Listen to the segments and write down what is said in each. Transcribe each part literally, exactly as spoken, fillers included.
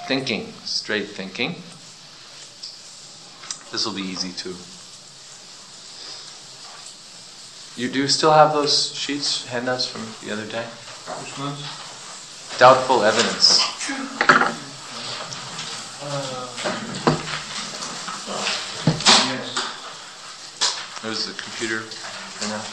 thinking, straight thinking. This will be easy too. You do still have those sheets, handouts from the other day? Which ones? Doubtful evidence. Uh, yes. There's the computer for now.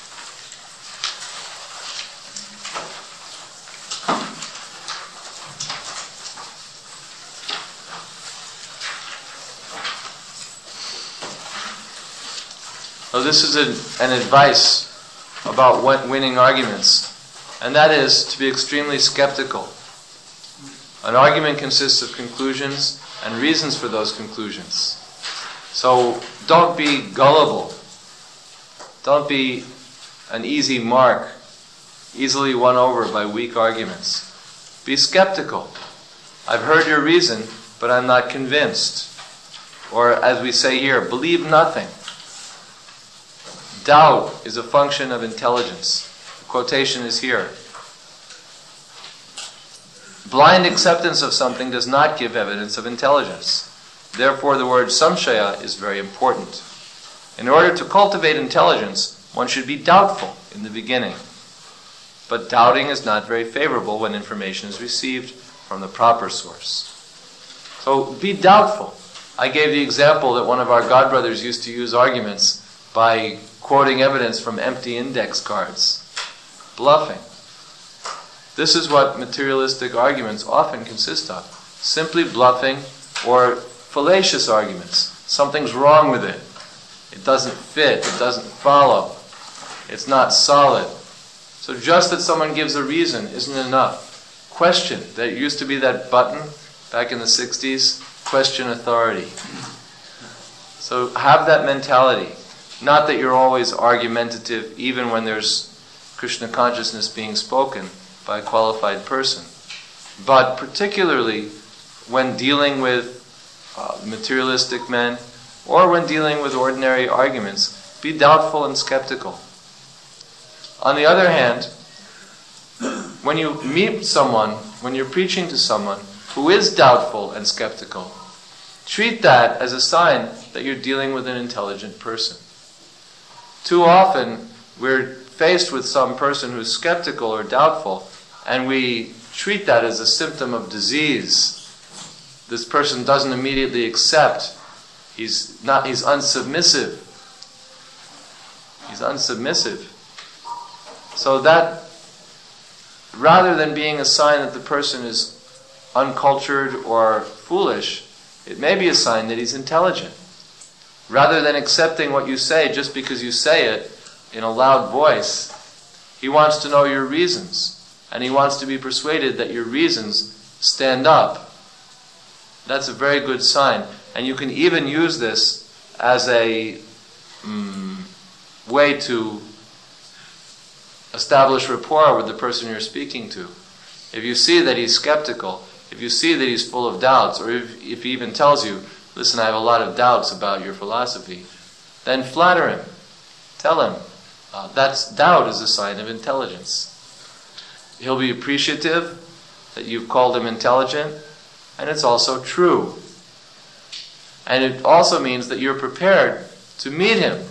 So this is an, an advice about win- winning arguments, and that is to be extremely skeptical. An argument consists of conclusions and reasons for those conclusions. So don't be gullible. Don't be an easy mark, easily won over by weak arguments. Be skeptical. I've heard your reason, but I'm not convinced. Or as we say here, believe nothing. Doubt is a function of intelligence. The quotation is here. Blind acceptance of something does not give evidence of intelligence. Therefore, the word samshaya is very important. In order to cultivate intelligence, one should be doubtful in the beginning. But doubting is not very favorable when information is received from the proper source. So be doubtful. I gave the example that one of our godbrothers used to use arguments by quoting evidence from empty index cards. Bluffing. This is what materialistic arguments often consist of. Simply bluffing or fallacious arguments. Something's wrong with it. It doesn't fit. It doesn't follow. It's not solid. So just that someone gives a reason isn't enough. Question. There used to be that button back in the sixties. Question authority. So have that mentality. Not that you're always argumentative even when there's Krishna consciousness being spoken by a qualified person. But particularly when dealing with uh, materialistic men or when dealing with ordinary arguments, be doubtful and skeptical. On the other hand, when you meet someone, when you're preaching to someone who is doubtful and skeptical, treat that as a sign that you're dealing with an intelligent person. Too often, we're faced with some person who's skeptical or doubtful, and we treat that as a symptom of disease. This person doesn't immediately accept. He's not. He's unsubmissive. He's unsubmissive. So that, rather than being a sign that the person is uncultured or foolish, it may be a sign that he's intelligent. Rather than accepting what you say just because you say it in a loud voice, he wants to know your reasons. And he wants to be persuaded that your reasons stand up. That's a very good sign. And you can even use this as a um, way to establish rapport with the person you're speaking to. If you see that he's skeptical, if you see that he's full of doubts, or if, if he even tells you, listen, I have a lot of doubts about your philosophy, then flatter him. Tell him. Uh, that's doubt is a sign of intelligence. He'll be appreciative that you've called him intelligent, and it's also true. And it also means that you're prepared to meet him,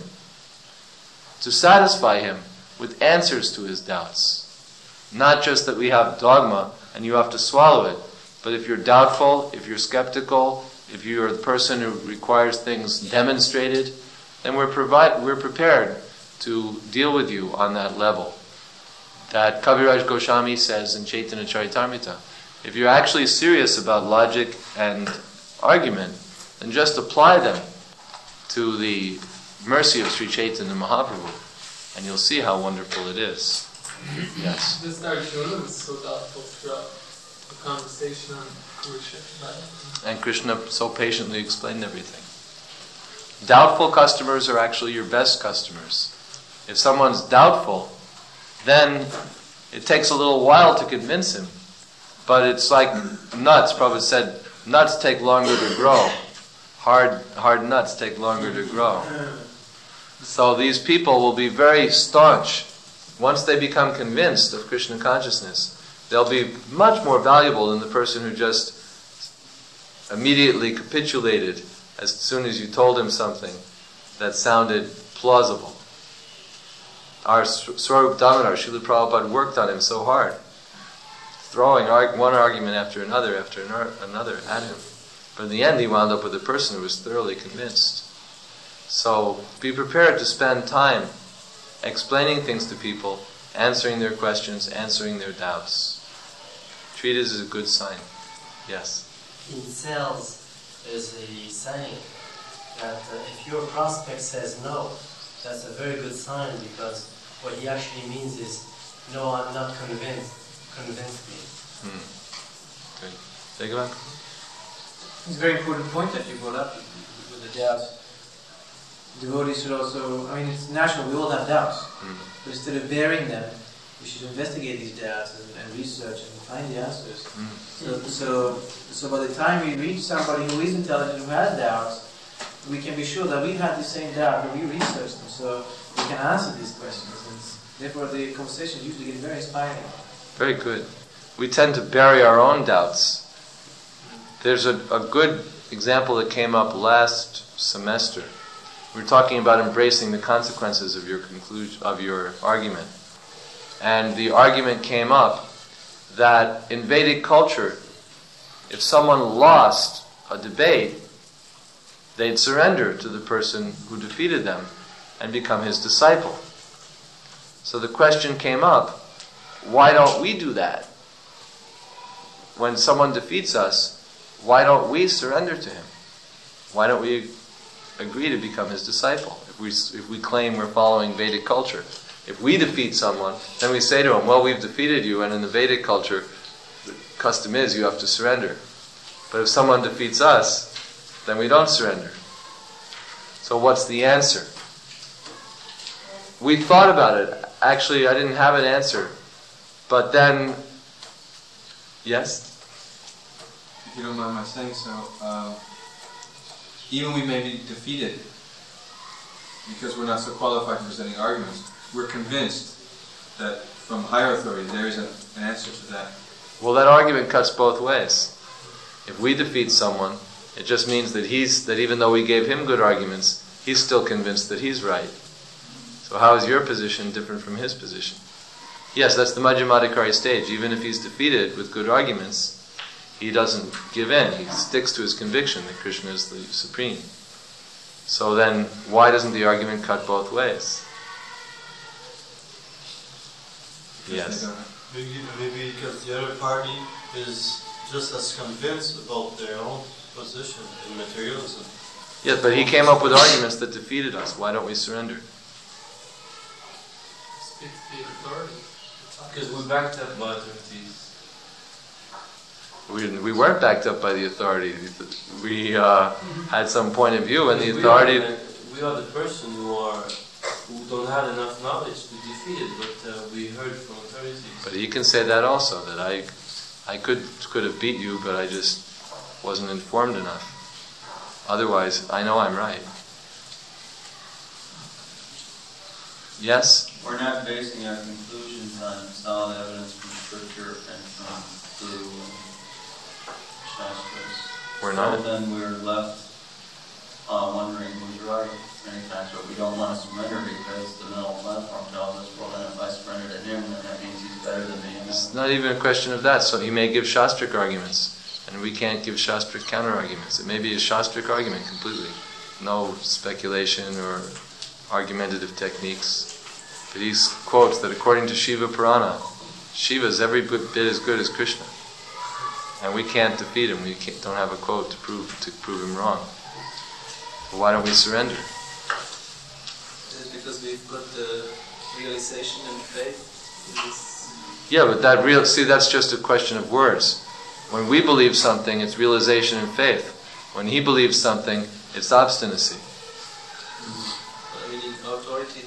to satisfy him with answers to his doubts. Not just that we have dogma and you have to swallow it, but if you're doubtful, if you're skeptical, if you're the person who requires things demonstrated, then we're provide, we're prepared to deal with you on that level. That Kaviraj Goswami says in Chaitanya Charitamrita, if you're actually serious about logic and argument, then just apply them to the mercy of Sri Chaitanya Mahaprabhu, and you'll see how wonderful it is. Yes? This Arjuna was so doubtful throughout the conversation on Kurukshetra. And Krishna so patiently explained everything. Doubtful customers are actually your best customers. If someone's doubtful, then it takes a little while to convince him. But it's like nuts. Prabhupada said, nuts take longer to grow. Hard, hard nuts take longer to grow. So these people will be very staunch. Once they become convinced of Krishna consciousness, they'll be much more valuable than the person who just immediately capitulated as soon as you told him something that sounded plausible. Our Swarup Damodar, Srila Prabhupada worked on him so hard, throwing one argument after another after another at him. But in the end, he wound up with a person who was thoroughly convinced. So be prepared to spend time explaining things to people, answering their questions, answering their doubts. Treat it as a good sign. Yes? In sales, there's a saying that uh, if your prospect says no, that's a very good sign, because what he actually means is, no, I'm not convinced. Convince me. Hmm. Good. Take it back. It's a very important point that you brought up with the doubts. Devotees should also, I mean, it's natural, we all have doubts. Mm. But instead of burying them, we should investigate these doubts and, and research and find the answers. Mm. So, so, so by the time we reach somebody who is intelligent, who has doubts, we can be sure that we've had the same doubt, but we researched them, so we can answer these questions. And therefore, the conversation usually gets very inspiring. Very good. We tend to bury our own doubts. There's a, a good example that came up last semester. We were talking about embracing the consequences of your conclusion, of your argument. And the argument came up that in Vedic culture, if someone lost a debate, they'd surrender to the person who defeated them and become his disciple. So the question came up, why don't we do that? When someone defeats us, why don't we surrender to him? Why don't we agree to become his disciple? If we if we claim we're following Vedic culture, if we defeat someone, then we say to him, well, we've defeated you, and in the Vedic culture, the custom is you have to surrender. But if someone defeats us, then we don't surrender. So what's the answer? We thought about it. Actually, I didn't have an answer. But then, yes? If you don't mind my saying so, uh, even we may be defeated because we're not so qualified for presenting arguments, we're convinced that from higher authority there is an, an answer to that. Well, that argument cuts both ways. If we defeat someone, it just means that he's that even though we gave him good arguments, he's still convinced that he's right. So how is your position different from his position? Yes, that's the Madhyamadikari stage. Even if he's defeated with good arguments, he doesn't give in. He sticks to his conviction that Krishna is the supreme. So then, why doesn't the argument cut both ways? Yes. Maybe, maybe because the other party is just as convinced about their own position in materialism. Yes, but he came up with arguments that defeated us. Why don't we surrender? Speak to the authority. Because we're backed up by authorities. We, we weren't backed up by the authority. We uh, had some point of view, and the authority... We are, we are the person who are who don't have enough knowledge to defeat it, but uh, we heard from authorities. But he can say that also, that I I could could have beat you, but I just wasn't informed enough. Otherwise, I know I'm right. Yes? We're not basing our conclusions on solid evidence from Scripture and from Guru and Shastras. We're not. So then we're left uh, wondering who's right many times, but we don't want to surrender because the middle platform tells us, well then if I surrender to him, then that means he's better than me. It's not even a question of that. So he may give Shastric arguments, and we can't give Shastric counter-arguments. It may be a Shastric argument completely. No speculation or argumentative techniques. But he quotes that according to Shiva Purana, Shiva is every bit as good as Krishna. And we can't defeat him. We can't, don't have a quote to prove to prove him wrong. So why don't we surrender? It's because we've got the realization and faith. Yeah, but that real see that's just a question of words. When we believe something, it's realization and faith. When he believes something, it's obstinacy. I mean, authority.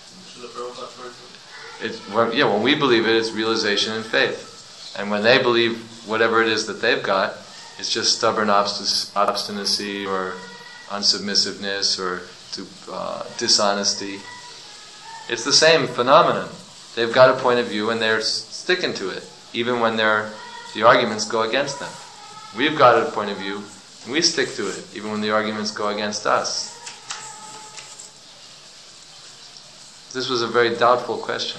It's, well, yeah, when we believe it, it's realization and faith. And when they believe whatever it is that they've got, it's just stubborn obst- obstinacy or unsubmissiveness or to, uh, dishonesty. It's the same phenomenon. They've got a point of view and they're sticking to it, even when they're, the arguments go against them. We've got a point of view And we stick to it, even when the arguments go against us. This was a very doubtful question.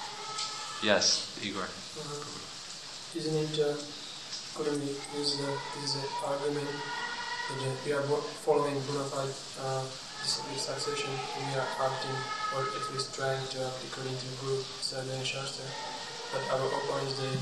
Yes, Igor. Uh, isn't it, uh, couldn't we use the, this uh, argument that uh, we are wo- following bona fide uh, discipline succession, we are acting, or at least trying to act according to Guru, Sadhana and Shastra, but our opponents, they,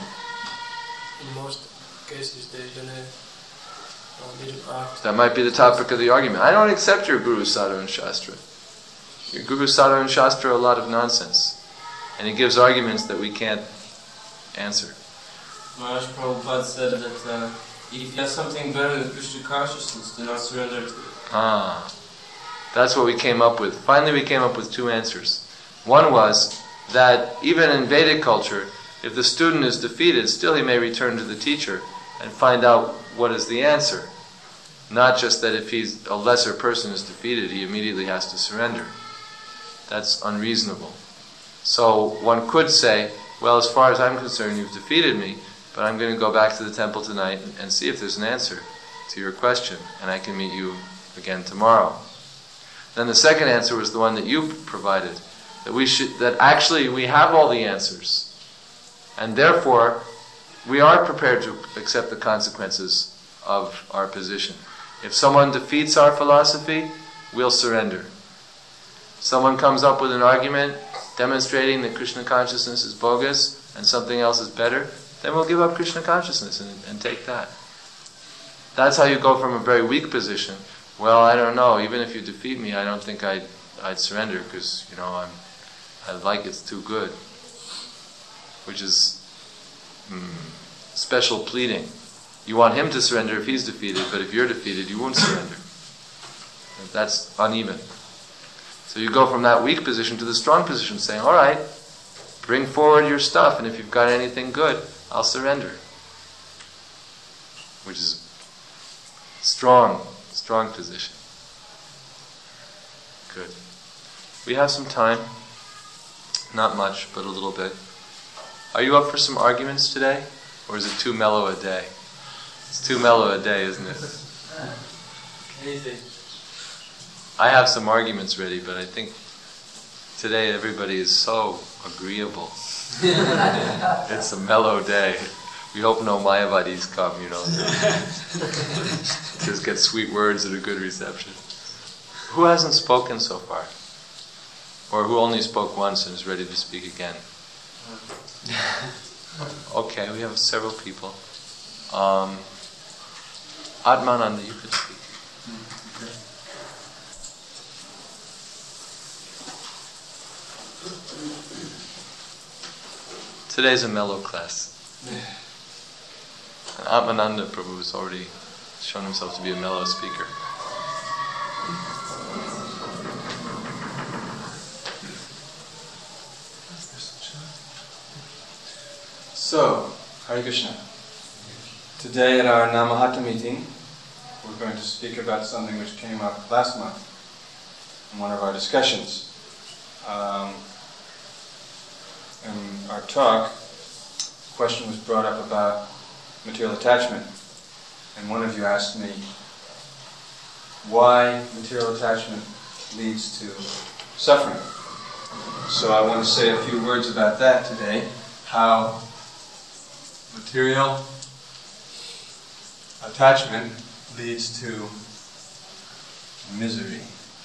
in most cases, they don't uh, they don't act. That might be the topic of the argument. I don't accept your Guru, Sadhana and Shastra. Your Guru, Sadhana and Shastra are a lot of nonsense. And he gives arguments that we can't answer. Maharaj Prabhupada said that uh, if you have something better than Krishna consciousness, do not surrender to it. Ah, that's what we came up with. Finally we came up with two answers. One was that even in Vedic culture, if the student is defeated, still he may return to the teacher and find out what is the answer. Not just that if he's a lesser person is defeated, he immediately has to surrender. That's unreasonable. So one could say, well, as far as I'm concerned, you've defeated me, but I'm going to go back to the temple tonight and, and see if there's an answer to your question, and I can meet you again tomorrow. Then the second answer was the one that you provided, that we should, that actually we have all the answers, and therefore we are prepared to accept the consequences of our position. If someone defeats our philosophy, we'll surrender. Someone comes up with an argument demonstrating that Krishna consciousness is bogus and something else is better, then we'll give up Krishna consciousness and, and take that. That's how you go from a very weak position. Well, I don't know, even if you defeat me, I don't think I'd, I'd surrender because, you know, I'm, I like it's too good. Which is hmm, special pleading. You want him to surrender if he's defeated, but if you're defeated, you won't surrender. That's uneven. So you go from that weak position to the strong position, saying, all right, bring forward your stuff, and if you've got anything good, I'll surrender. Which is strong, strong position. Good. We have some time. Not much, but a little bit. Are you up for some arguments today? Or is it too mellow a day? It's too mellow a day, isn't it? Anything. I have some arguments ready, but I think today everybody is so agreeable. It's a mellow day. We hope no Mayavadis come, you know. Just get sweet words and a good reception. Who hasn't spoken so far? Or who only spoke once and is ready to speak again? Okay, we have several people. Um, Atmananda, you could speak. Today's a mellow class. And Atmananda Prabhu has already shown himself to be a mellow speaker. So, Hare Krishna. Today at our Namahatta meeting, we're going to speak about something which came up last month in one of our discussions. Um, in our talk, a question was brought up about material attachment, and one of you asked me why material attachment leads to suffering. So I want to say a few words about that today, how material attachment leads to misery.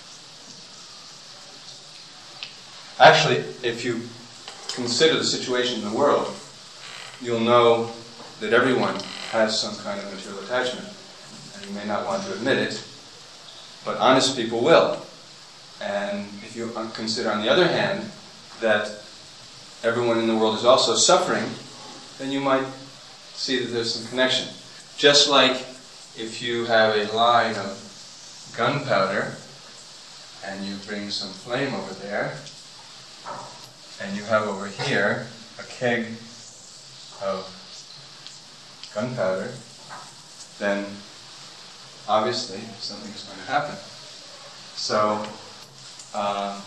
Actually, if you consider the situation in the world, you'll know that everyone has some kind of material attachment. And you may not want to admit it, but honest people will. And if you consider, on the other hand, that everyone in the world is also suffering, then you might see that there's some connection. Just like if you have a line of gunpowder and you bring some flame over there, and you have over here a keg of gunpowder, then obviously something is going to happen. So uh,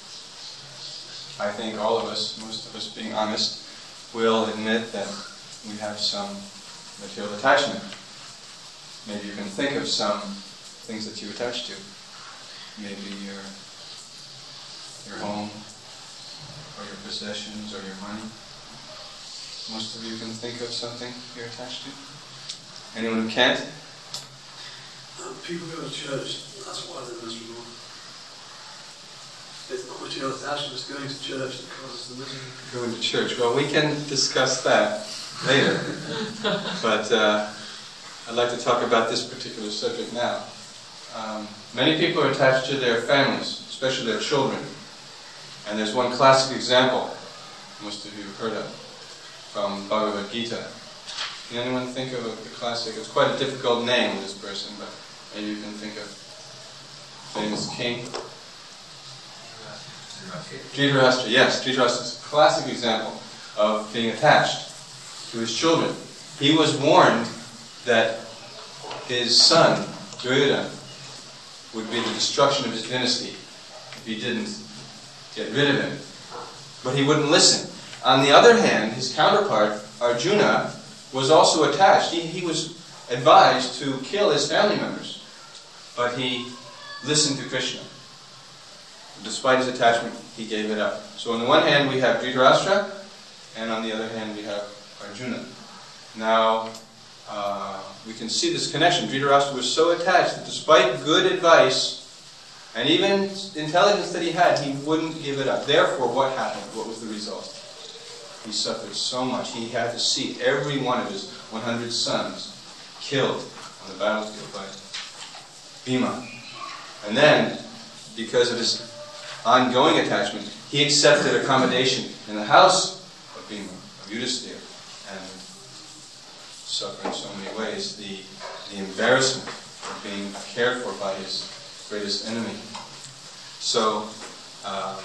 I think all of us, most of us being honest, will admit that we have some material attachment. maybe you can think of some things that you attach to. Maybe your your home, or your possessions, or your money. Most of you can think of something you're attached to. Anyone who can't? Uh, people go to church. That's why they're miserable. It's not material attachment, it's going to church that causes the misery. Going to church. Well, we can discuss that later. But uh, I'd like to talk about this particular subject now. Um, many people are attached to their families, especially their children. And there's one classic example, most of you have heard of, from Bhagavad Gita. Can anyone think of a, the classic? It's quite a difficult name, this person, but maybe you can think of famous king. Dhritarashtra, yes, Dhritarashtra is a classic example of being attached to his children. He was warned that his son, Duryodhana, would be the destruction of his dynasty if he didn't get rid of him. But he wouldn't listen. On the other hand, his counterpart, Arjuna, was also attached. He, he was advised to kill his family members, but he listened to Krishna. Despite his attachment, he gave it up. So on the one hand we have Dhritarashtra, and on the other hand we have Arjuna. Now, uh, we can see this connection. Dhritarashtra was so attached that despite good advice, and even intelligence that he had, he wouldn't give it up. Therefore, what happened? What was the result? He suffered so much. He had to see every one of his one hundred sons killed on the battlefield by Bhima. And then, because of his ongoing attachment, he accepted accommodation in the house of Bhima, of Yudhisthira, and suffered in so many ways the, the embarrassment of being cared for by his greatest enemy. So, uh,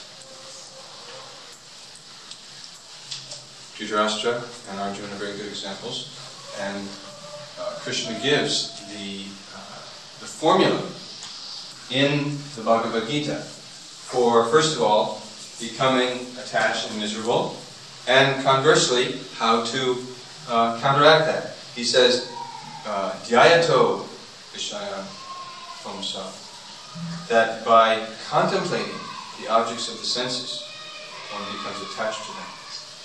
Dhritarashtra and Arjuna are very good examples, and uh, Krishna gives the uh, the formula in the Bhagavad Gita for, first of all, becoming attached and miserable, and conversely, how to uh, counteract that. He says, Dhyayato Vishaya Pumsa, that by contemplating the objects of the senses, one becomes attached to them.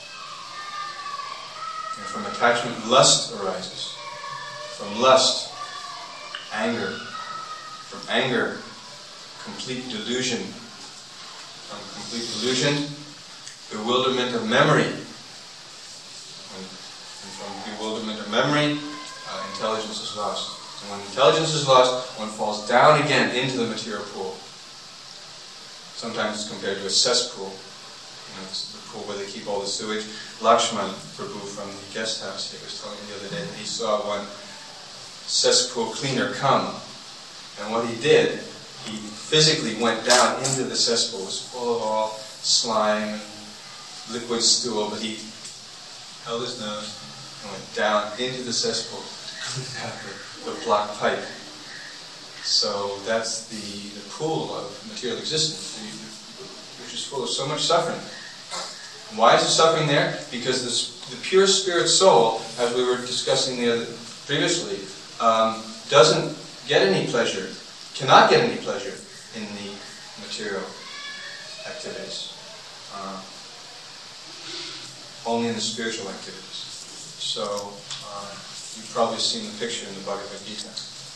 And from attachment, lust arises. From lust, anger. From anger, complete delusion. From complete delusion, bewilderment of memory. And from bewilderment of memory, uh, intelligence is lost. And when intelligence is lost, one falls down again into the material pool. Sometimes it's compared to a cesspool. You know, it's the pool where they keep all the sewage. Lakshman Prabhu from the guest house here was telling me the other day that he saw one cesspool cleaner come. And what he did, he physically went down into the cesspool. It was full of all slime and liquid stool, but he held his nose and went down into the cesspool to clean out the, the blocked pipe. So that's the, the pool of material existence, which is full of so much suffering. And why is the suffering there? Because this, the pure spirit soul, as we were discussing the other, previously, um, doesn't get any pleasure, cannot get any pleasure in the material activities. Uh, only in the spiritual activities. So, uh, you've probably seen the picture in the Bhagavad Gita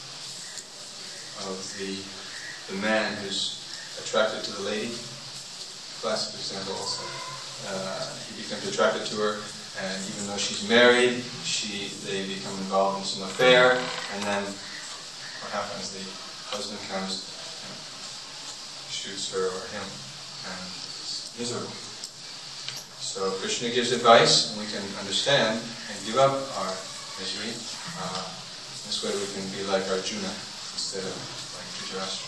of the the man who's attracted to the lady. Classic example also. Uh, he becomes attracted to her, and even though she's married, she they become involved in some affair, and then what happens? The husband comes and shoots her or him, and it's miserable. So Krishna gives advice, and we can understand and give up our misery. Uh, this way we can be like Arjuna instead of like Dhritarashtra.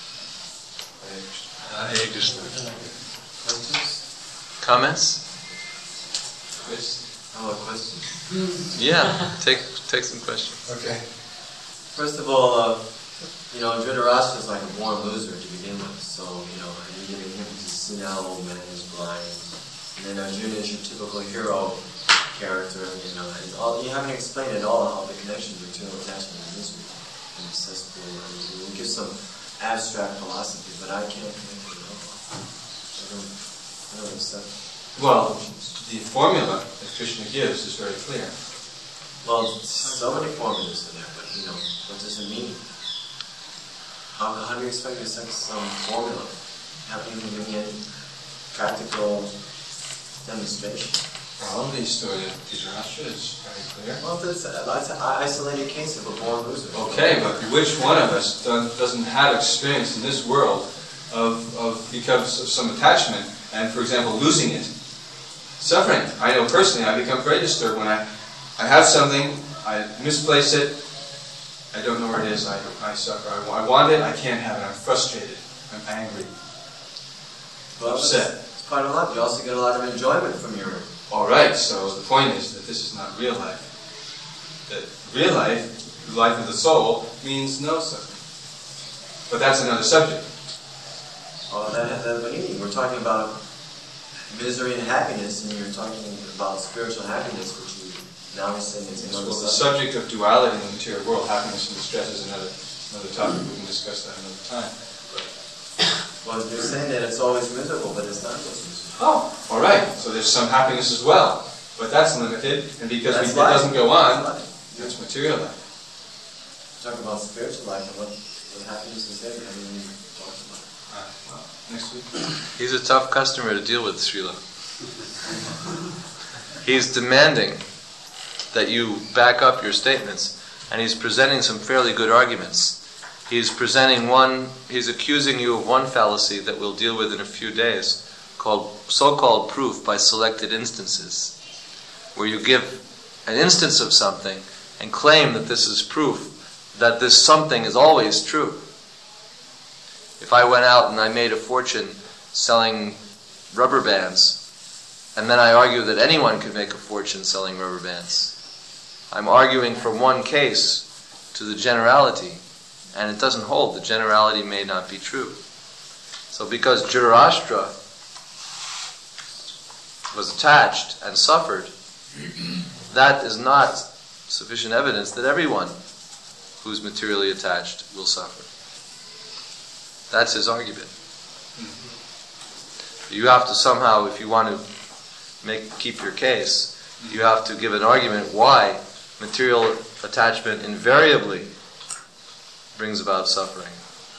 Hare Krishna. Questions? Comments? Chris? Oh, a question. Yeah, take take some questions. Okay. First of all, uh, you know, Dhritarashtra is like a born loser to begin with. So, you know, you're giving him to senile old man who's blind. And then Arjuna is your typical hero, character, you know, and all, you haven't explained at all how the connection between attachment and misery and cesspool. I mean, you give some abstract philosophy, but I can't connect it at all. I don't, I don't accept. Well, the formula that Krishna gives is very clear. Well, so many formulas are there, but you know, what does it mean? How, how do you expect to accept some formula? Haven't you given me any practical demonstration? Well, the story of Dhritarashtra is very clear. Well, that's, that's an isolated case of a born loser. Okay, but which one of us do- doesn't have experience in this world of, of because of some attachment and, for example, losing it? Suffering. I know personally I become very disturbed when I, I have something, I misplace it, I don't know where it is, I, I suffer. I, I want it, I can't have it, I'm frustrated, I'm angry, Well, upset. It's part of life. You also get a lot of enjoyment from your... Alright, so the point is that this is not real life. That real life, the life of the soul, means no suffering. But that's another subject. Oh, that has that meaning. We're talking about misery and happiness, and you're talking about spiritual happiness, which you now are saying is another Well, the subject. subject of duality in the material world, happiness and distress, is another another topic. We can discuss that another time. But, Well, you're saying that it's always miserable, but it's not always miserable. oh, all right. So there's some happiness as well, but that's limited, and because we, That's it life. doesn't go on, That's life. it's material life. Talk about spiritual life and what, what happiness is there. I mean, you talk about it. Uh, well, next week. He's a tough customer to deal with, Srila. He's demanding that you back up your statements, and he's presenting some fairly good arguments. He's presenting one, he's accusing you of one fallacy that we'll deal with in a few days, called so-called proof by selected instances, where you give an instance of something and claim that this is proof that this something is always true. If I went out and I made a fortune selling rubber bands, and then I argue that anyone could make a fortune selling rubber bands, I'm arguing from one case to the generality, and it doesn't hold. The generality may not be true. So because Dhritarashtra was attached and suffered, that is not sufficient evidence that everyone who's materially attached will suffer. That's his argument. You have to somehow, if you want to make keep your case, you have to give an argument why material attachment invariably brings about suffering.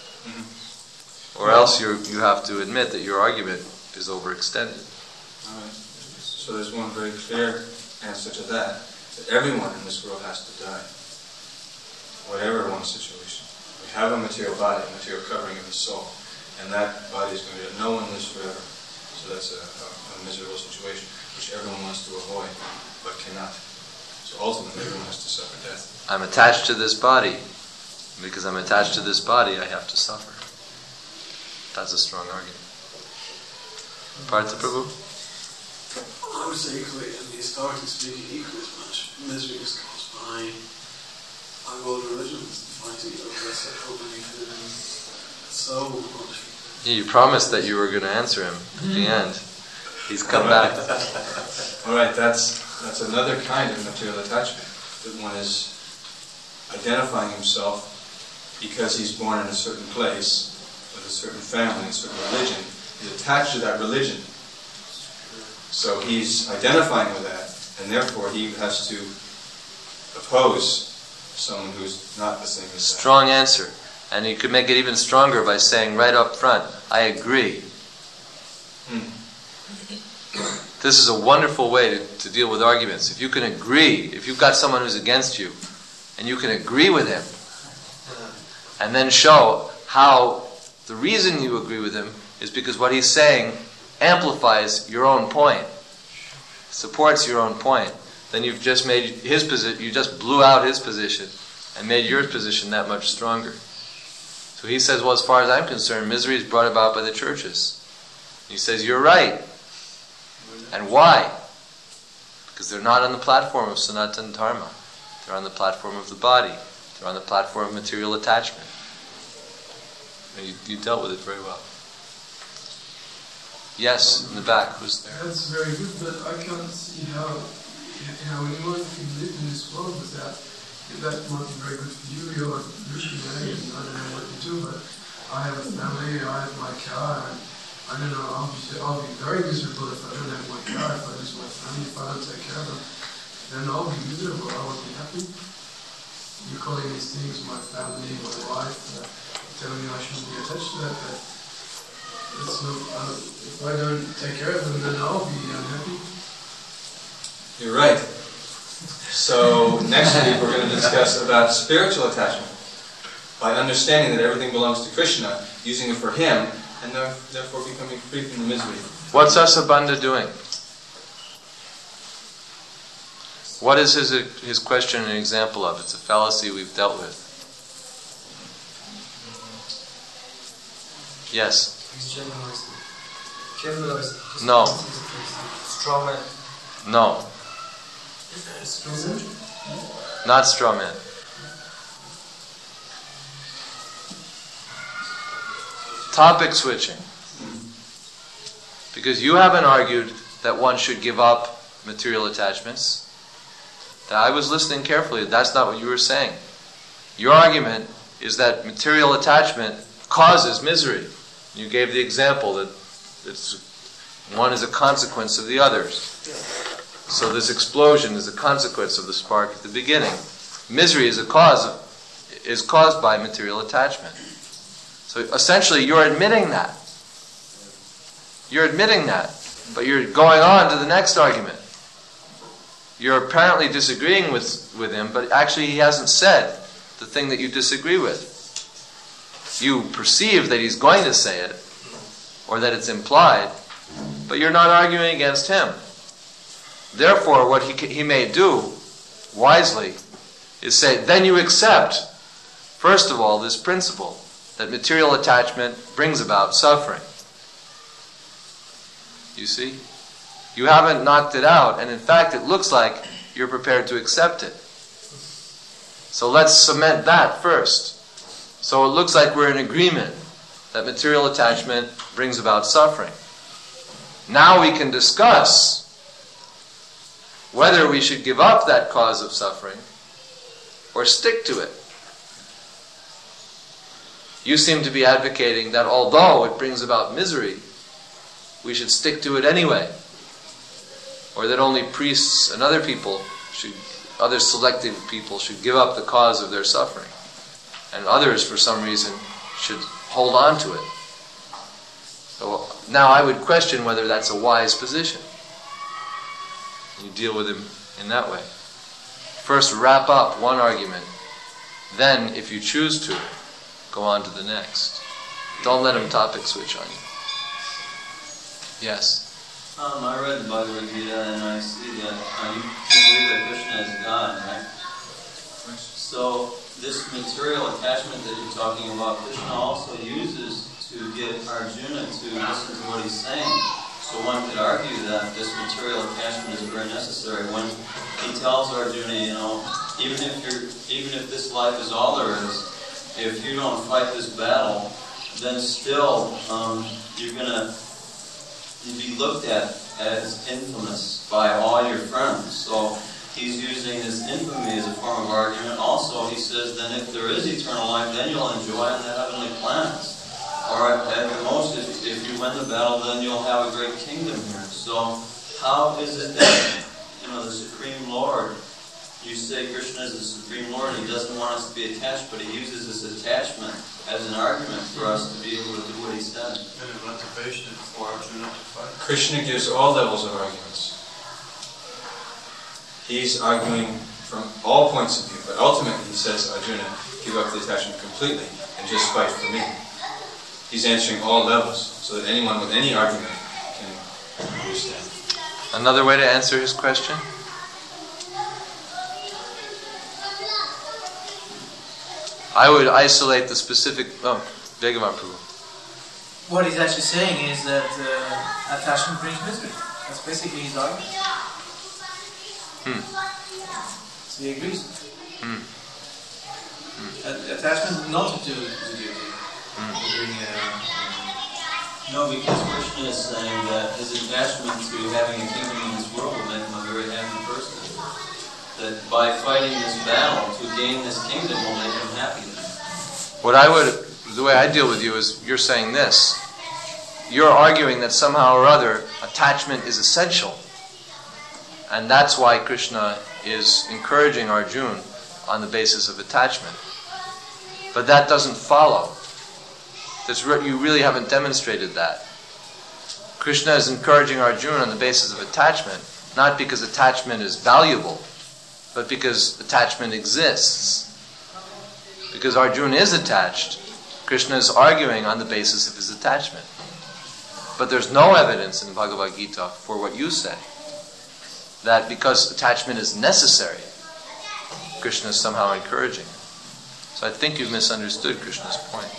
Mm-hmm. Or else you you have to admit that your argument is overextended. All right. So there's one very clear answer to that, that everyone in this world has to die. Whatever one's situation. We have a material body, a material covering of the soul, and that body is going to be, no one lives forever. So that's a, a, a miserable situation, which everyone wants to avoid, but cannot. So ultimately, everyone has to suffer death. I'm attached to this body. Because I'm attached to this body, I have to suffer. That's a strong argument. Partha Prabhu? I would say equally, and historically speaking, equally as much misery is caused by by world religions fighting over their sexual belief in so much. Yeah, you promised that you were going to answer him at the end. He's come back. All right, that's that's another kind of material attachment. That one is identifying himself because he's born in a certain place, with a certain family, a certain religion. He's attached to that religion. So he's identifying with that, and therefore he has to oppose someone who's not the same as that. Strong answer. And you could make it even stronger by saying right up front, I agree. Hmm. This is a wonderful way to, to deal with arguments. If you can agree, if you've got someone who's against you, and you can agree with him, and then show how the reason you agree with him is because what he's saying amplifies your own point, supports your own point, then you've just made his position, you just blew out his position and made your position that much stronger. So he says, well, as far as I'm concerned, misery is brought about by the churches. He says, you're right. And why? Because they're not on the platform of Sanatana Dharma. They're on the platform of the body. They're on the platform of material attachment. You, you dealt with it very well. Yes, in the back. Who's there? That's very good, but I can't see how you know, when you want to live in this world with that, that might be very good for you. You're a missionary and I don't know what you do, but I have a family, I have my car, and I don't know, I'll be, I'll be very miserable if I don't have my car, if I lose my family, if I don't take care of them. Then I'll be miserable, I won't be happy. You're calling these things my family, my wife, uh, telling me I shouldn't be attached to that, but it's not, uh, if I don't take care of them, then I'll be unhappy. You're right. So next week we're going to discuss about spiritual attachment. By understanding that everything belongs to Krishna, using it for him, and therefore becoming free from the misery. What's Asabandha doing? What is his his question an example of? It's a fallacy we've dealt with. Yes? He's generalizing. Generalizing. No. Straw man. No. Straw man? Not straw man. Topic switching. Because you haven't argued that one should give up material attachments. I was listening carefully. That's not what you were saying. Your argument is that material attachment causes misery. You gave the example that it's, one is a consequence of the others. So this explosion is a consequence of the spark at the beginning. Misery is a cause of, is caused by material attachment. So essentially you're admitting that. You're admitting that. But you're going on to the next argument. You're apparently disagreeing with, with him, but actually he hasn't said the thing that you disagree with. You perceive that he's going to say it, or that it's implied, but you're not arguing against him. Therefore, what he, he may do, wisely, is say, then you accept, first of all, this principle, that material attachment brings about suffering. You see? You haven't knocked it out, and in fact it looks like you're prepared to accept it. So let's cement that first. So it looks like we're in agreement that material attachment brings about suffering. Now we can discuss whether we should give up that cause of suffering or stick to it. You seem to be advocating that although it brings about misery, we should stick to it anyway. Or that only priests and other people should, other selected people should give up the cause of their suffering. And others, for some reason, should hold on to it. So now I would question whether that's a wise position. You deal with him in that way. First wrap up one argument. Then, if you choose to, go on to the next. Don't let him topic switch on you. Yes? Um, I read the Bhagavad Gita and I see that uh, you believe that Krishna is God, right? So this material attachment that you're talking about, Krishna also uses to get Arjuna to listen to what he's saying. So one could argue that this material attachment is very necessary when he tells Arjuna, you know, even if you're, even if this life is all there is, if you don't fight this battle, then still um, you're gonna be looked at as infamous by all your friends. So he's using this infamy as a form of argument. Also, he says, then if there is eternal life, then you'll enjoy on the heavenly planets. Or at, at the most, if, if you win the battle, then you'll have a great kingdom here. So how is it that, you know, the Supreme Lord, you say Krishna is the Supreme Lord, and he doesn't want us to be attached, but he uses this attachment as an argument for us to be able to do what he says. And a motivation for Arjuna to fight. Krishna gives all levels of arguments. He's arguing from all points of view, but ultimately he says, Arjuna, give up the attachment completely and just fight for me. He's answering all levels, so that anyone with any argument can understand. Another way to answer his question? I would isolate the specific... Oh, Bhagavan Prabhu. What he's actually saying is that uh, attachment brings misery. That's basically his argument. Hmm. So he agrees. Hmm. Hmm. Attachment is not to do with you. Hmm. Uh, no, because Krishna is saying that his attachment to having a kingdom in this world will make him a very happy person. that by fighting this battle to gain this kingdom will make him happy. What I would, the way I deal with you is, you're saying this. You're arguing that somehow or other attachment is essential. And that's why Krishna is encouraging Arjuna on the basis of attachment. But that doesn't follow. That's re- you really haven't demonstrated that. Krishna is encouraging Arjuna on the basis of attachment, not because attachment is valuable, but because attachment exists. Because Arjuna is attached, Krishna is arguing on the basis of his attachment. But there's no evidence in Bhagavad Gita for what you say, that because attachment is necessary, Krishna is somehow encouraging it. So I think you've misunderstood Krishna's point.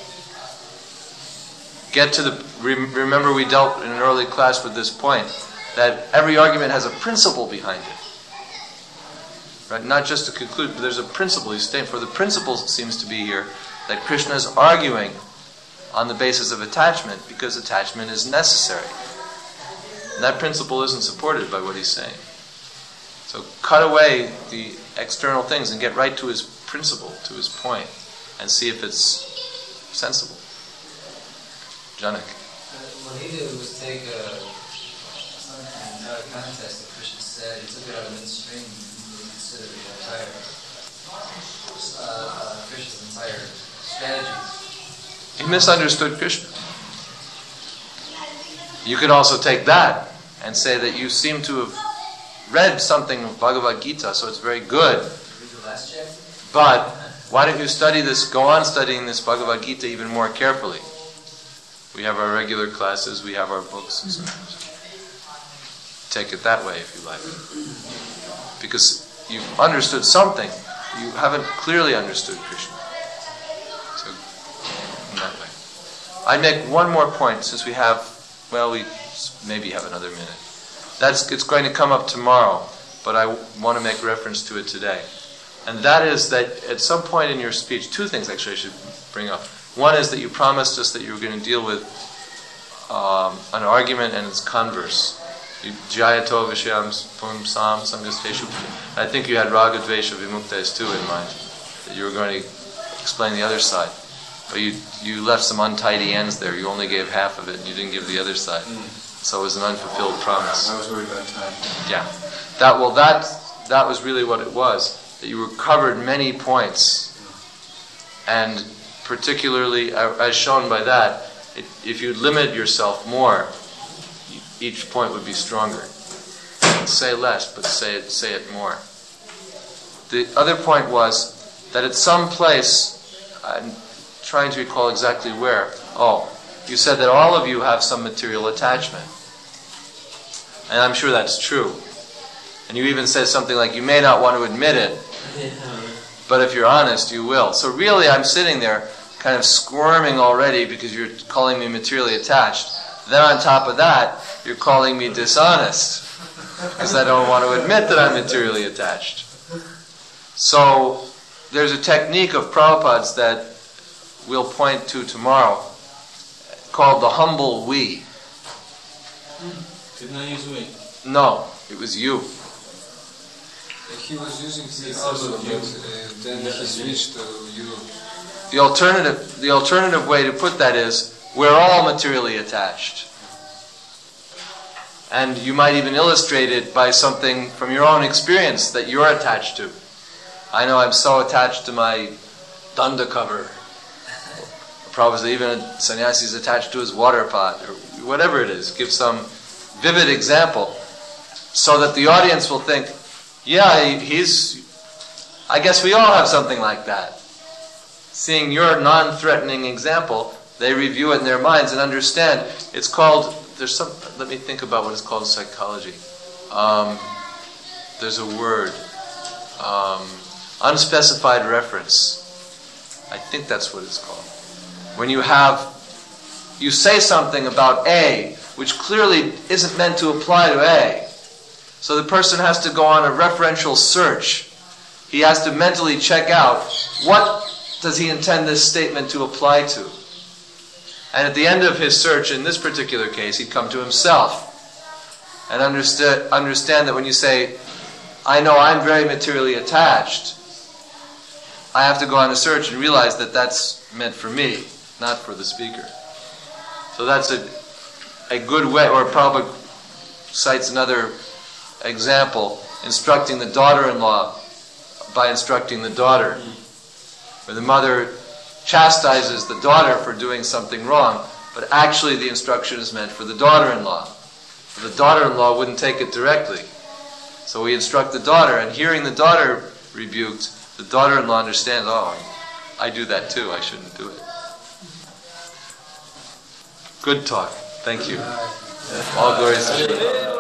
Get to the, remember we dealt in an early class with this point, that every argument has a principle behind it. Right? Not just to conclude, but there's a principle he's stating. For the principle seems to be here that Krishna is arguing on the basis of attachment because attachment is necessary. And that principle isn't supported by what he's saying. So cut away the external things and get right to his principle, to his point, and see if it's sensible. Janak. What he did was take uh, something out of context that Krishna said. He took it out of midstream and he considered the entire uh, uh, Krishna's entire strategy. He misunderstood Krishna. You could also take that and say that you seem to have read something of Bhagavad Gita, so it's very good. But why don't you study this, go on studying this Bhagavad Gita even more carefully? We have our regular classes, we have our books. And so take it that way if you like. Because you've understood something, you haven't clearly understood Krishna. So, in that way. I'd make one more point, since we have, well, we maybe have another minute. That's, it's going to come up tomorrow, but I want to make reference to it today. And that is that at some point in your speech, two things actually I should bring up. One is that you promised us that you were going to deal with um, an argument and its converse. Jayato Vishyam Pumsam Sangasteshu. I think you had Raga Dvesha Vimuktas too in mind, that you were going to explain the other side. But you you left some untidy ends there. You only gave half of it and you didn't give the other side. Mm. So it was an unfulfilled promise. I was worried about time. Yeah. That well that that was really what it was. That you covered many points. And particularly, as shown by that, if you limit yourself more, each point would be stronger. Say less, but say it, say it more. The other point was that at some place, I'm trying to recall exactly where, oh, you said that all of you have some material attachment. And I'm sure that's true. And you even said something like, you may not want to admit it, but if you're honest, you will. So really, I'm sitting there kind of squirming already because you're calling me materially attached. Then on top of that, you're calling me dishonest because I don't want to admit that I'm materially attached. So there's a technique of Prabhupada's that we'll point to tomorrow called the humble we. Didn't I use we? No, it was you. He was using the also, but uh, then he switched to you. The alternative, the alternative way to put that is, we're all materially attached. And you might even illustrate it by something from your own experience that you're attached to. I know I'm so attached to my danda cover. Probably even a sannyasi is attached to his water pot, or whatever it is. Give some vivid example, so that the audience will think, yeah, he's, I guess we all have something like that. Seeing your non-threatening example, they review it in their minds and understand. It's called, there's some, let me think about what it's called in psychology. Um, there's a word, um, unspecified reference. I think that's what it's called. When you have, you say something about A, which clearly isn't meant to apply to A. So the person has to go on a referential search. He has to mentally check out, what does he intend this statement to apply to? And at the end of his search, in this particular case, he'd come to himself and understand, understand that when you say, I know I'm very materially attached, I have to go on a search and realize that that's meant for me, not for the speaker. So that's a a good way, or Prabhupada cites another example, instructing the daughter-in-law by instructing the daughter. Where the mother chastises the daughter for doing something wrong, but actually the instruction is meant for the daughter-in-law. So the daughter-in-law wouldn't take it directly. So we instruct the daughter, and hearing the daughter rebuked, the daughter-in-law understands, oh, I do that too, I shouldn't do it. Good talk. Thank you. All glories to God.